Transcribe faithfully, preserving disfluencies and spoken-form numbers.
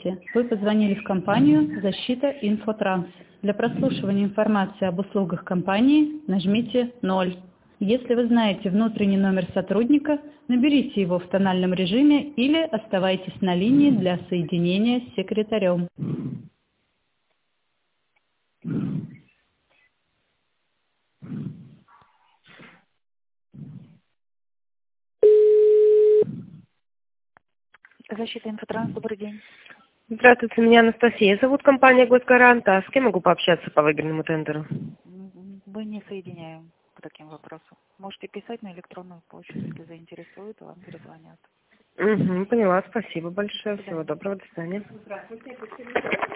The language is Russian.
Здравствуйте. Вы позвонили в компанию «Защита Инфотранс». Для прослушивания информации об услугах компании нажмите ноль. Если вы знаете внутренний номер сотрудника, наберите его в тональном режиме или оставайтесь на линии для соединения с секретарем. Защита Инфотранс, добрый день. Здравствуйте, меня Анастасия. Зовут компания «Госгарант». А с кем могу пообщаться по выигранному тендеру? Мы не соединяем по таким вопросам. Можете писать на электронную почту, если заинтересует, вам перезвонят. Угу, поняла, спасибо большое. До Всего свидания. доброго, до свидания.